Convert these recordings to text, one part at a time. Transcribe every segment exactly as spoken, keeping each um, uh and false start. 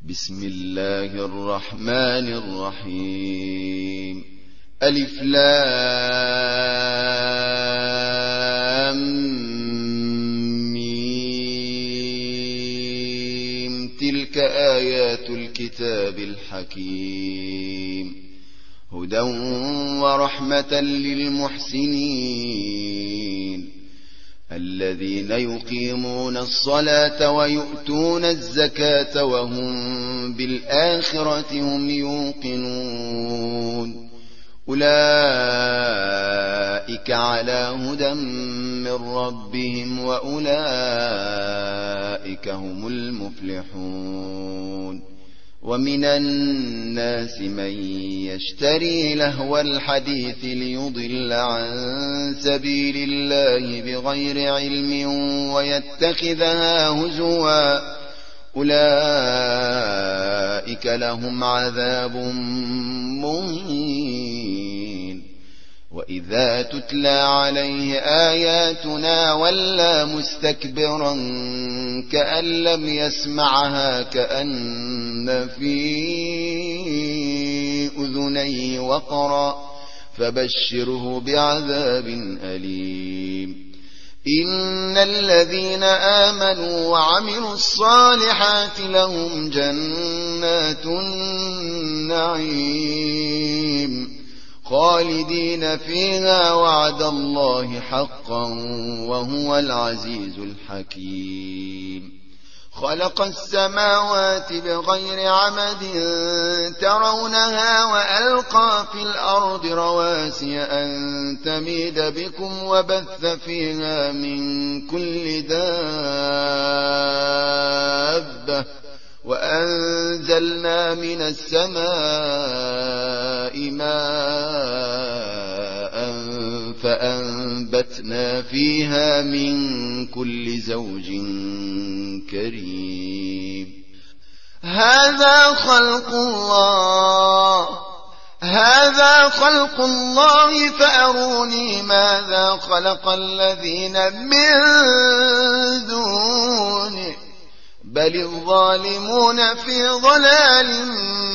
بسم الله الرحمن الرحيم. ألف لام ميم. تلك آيات الكتاب الحكيم، هدى ورحمة للمحسنين الذين يقيمون الصلاة ويؤتون الزكاة وهم بالآخرة هم يوقنون. أولئك على هدى من ربهم وأولئك هم المفلحون. ومن الناس من يشتري لهو الحديث ليضل عن سبيل الله بغير علم ويتخذها هزوا، أولئك لهم عذاب مهين. وإذا تتلى عليه آياتنا ولى مستكبرا كأن لم يسمعها كأن في أذنيه وقرا، فبشره بعذاب أليم. إن الذين آمنوا وعملوا الصالحات لهم جنات النعيم خالدين فيها، وعد الله حقا وهو العزيز الحكيم. خلق السماوات بغير عمد ترونها وألقى في الأرض رواسي أن تميد بكم وبث فيها من كل دابة، وأنزلنا من السماء ماء فأنبتنا فيها من كل زوج كريم. هذا خلق الله هذا خلق الله فأروني ماذا خلق الذين من دونه، بل الظالمون في ضلال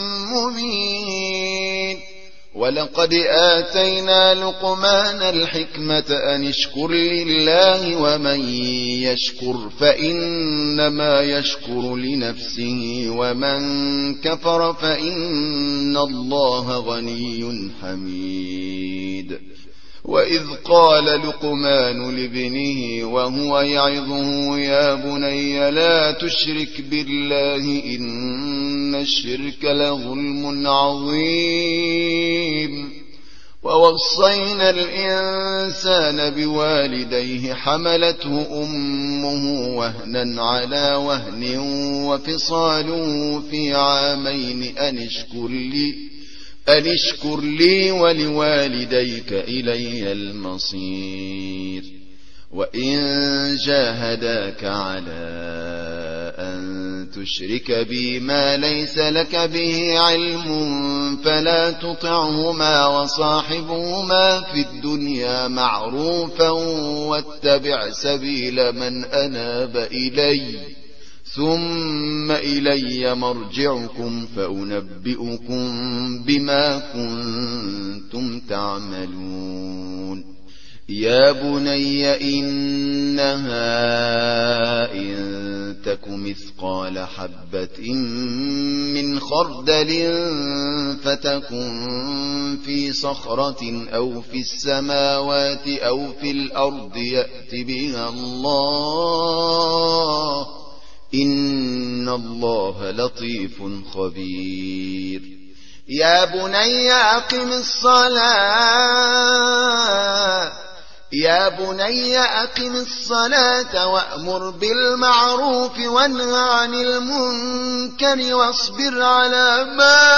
مبين. ولقد آتينا لقمان الحكمة أن اشكر لله ومن يشكر فإنما يشكر لنفسه ومن كفر فإن الله غني حميد. وإذ قال لقمان لابنه وهو يعظه يا بني لا تشرك بالله إن الشرك لظلم عظيم. ووصينا الإنسان بوالديه حملته أمه وهنا على وهن وفصاله في عامين أن اشكر لي أن اشكر لي ولوالديك إلي المصير. وإن جاهداك على أن تشرك بي ما ليس لك به علم فلا تطعهما وصاحبهما في الدنيا معروفا واتبع سبيل من أناب إلي ثم إلي مرجعكم فأنبئكم بما كنتم تعملون. يا بني إنها إن تك مثقال حبة من خردل فتكن في صخرة أو في السماوات أو في الأرض يأت بها الله إن الله لطيف خبير. يا بني أقم الصلاة يا بني أقم الصلاة وأمر بالمعروف وانه عن المنكر واصبر على ما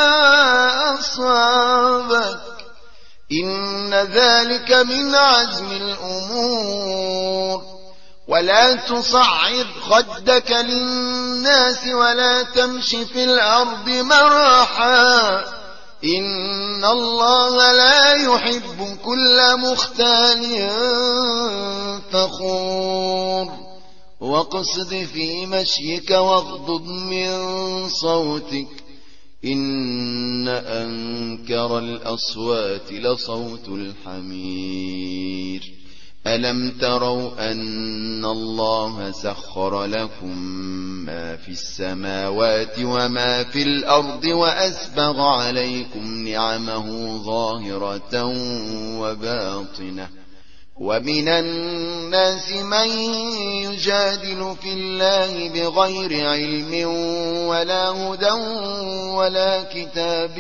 أصابك إن ذلك من عزم الأمور. ولا تصعر خدك للناس ولا تمش في الأرض مرحا إن الله لا يحب كل مختال فخور. واقصد في مشيك واغضض من صوتك إن أنكر الأصوات لصوت الحمير ألم تروا أن الله سخر لكم ما في السماوات وما في الأرض وأسبغ عليكم نعمه ظاهرة وباطنة ومن الناس من يجادل في الله بغير علم ولا هدى ولا كتاب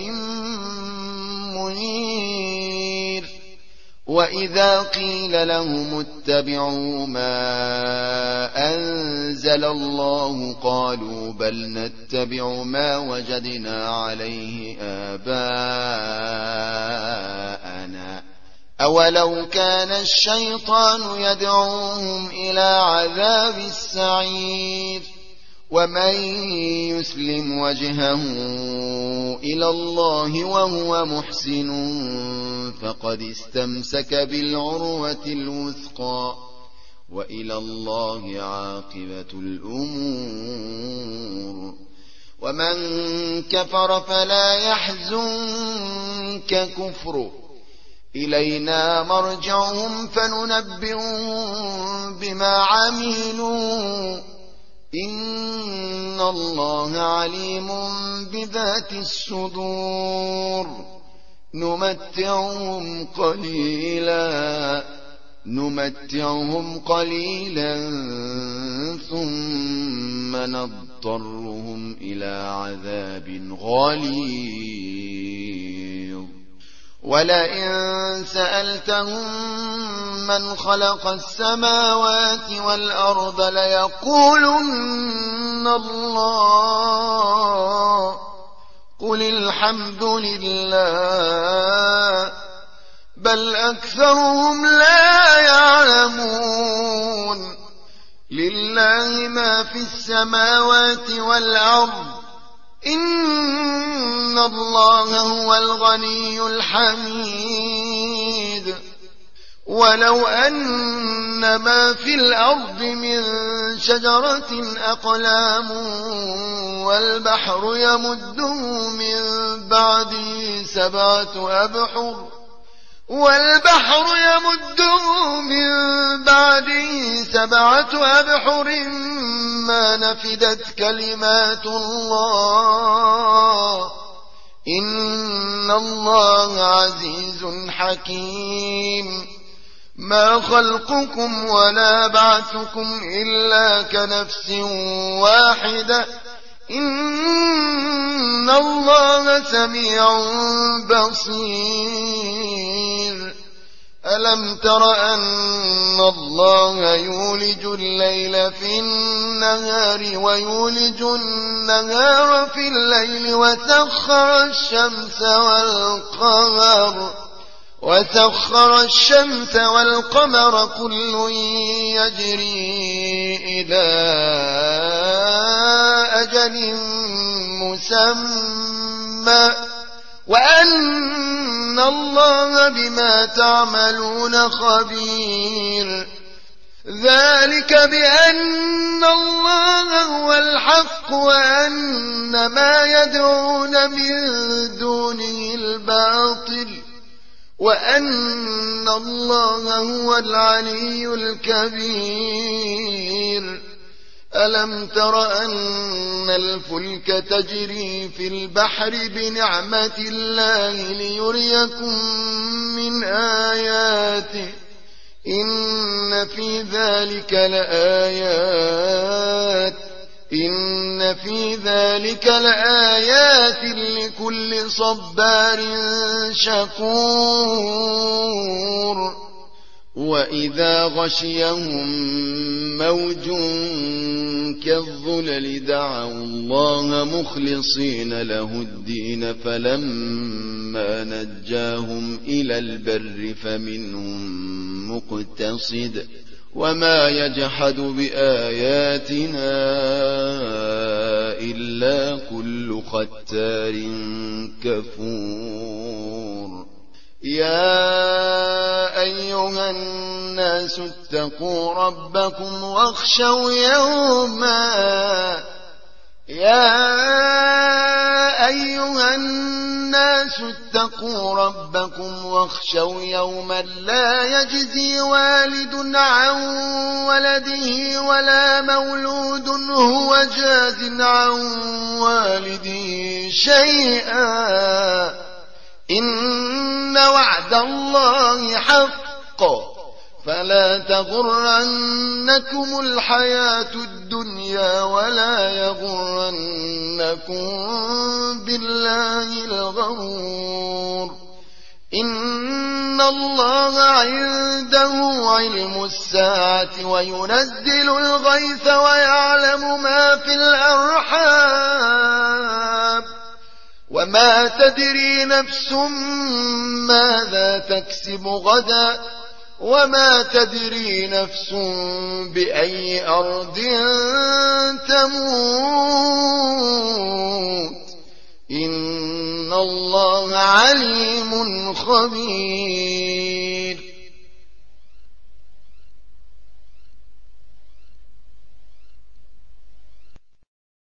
منير وإذا قيل لهم اتبعوا ما أنزل الله قالوا بل نتبع ما وجدنا عليه آباءنا أولو كان الشيطان يدعوهم إلى عذاب السعير ومن يسلم وجهه إلى الله وهو محسن فقد استمسك بالعروة الوثقى وإلى الله عاقبة الأمور ومن كفر فلا يحزنك كفره إلينا مرجعهم فننبئهم بما عملوا إن الله عليم بذات الصدور نمتعهم قليلا نمتعهم قليلا ثم نضطرهم إلى عذاب غليظ ولئن سألتهم من خلق السماوات والأرض ليقولن الله قل الحمد لله بل أكثرهم لا يعلمون لله ما في السماوات والأرض إن الله هو الغني الحميد ولو أن ما في الأرض من شجرة أقلام والبحر يمده من بعده سبعة أبحر والبحر يمده من بعده سبعة أبحر ما نفدت كلمات الله إن الله عزيز حكيم ما خلقكم ولا بعثكم إلا كنفس واحدة إن الله سميع بصير ألم تر أن الله يولج الليل في النهار ويولج النهار في الليل وسخر الشمس والقمر وسخر الشمس والقمر كل يجري إلى أجل مسمى وأن الله بما تعملون خبير ذلك بأن الله هو الحق وأن ما يدعون من دونه الباطل وأن الله هو العلي الكبير ألم تر أن الفلك تجري في البحر بنعمة الله ليريكم من آياته إن في ذلك لآيات إن في ذلك لآيات لكل صبار شكور وإذا غشيهم موج كالظلل دعوا الله مخلصين له الدين فلما نجاهم إلى البر فمنهم مقتصد وما يجحد بآياتنا إلا كل ختار كفور يا أيها الناس اتقوا ربكم واخشوا يوما يا أيها الناس اتقوا ربكم واخشوا يوما لا يجزي والد عن ولده ولا مولود هو جاز عن والده شيئا إن وعد الله حق فلا تغرنكم الحياة الدنيا ولا يغرنكم بالله الغرور إن الله عنده علم الساعة وينزل الغيث ويعلم ما في الأرحام وما تدري نفس ماذا تكسب غدا وما تدري نفس بأي أرض تموت إن الله عليم خبير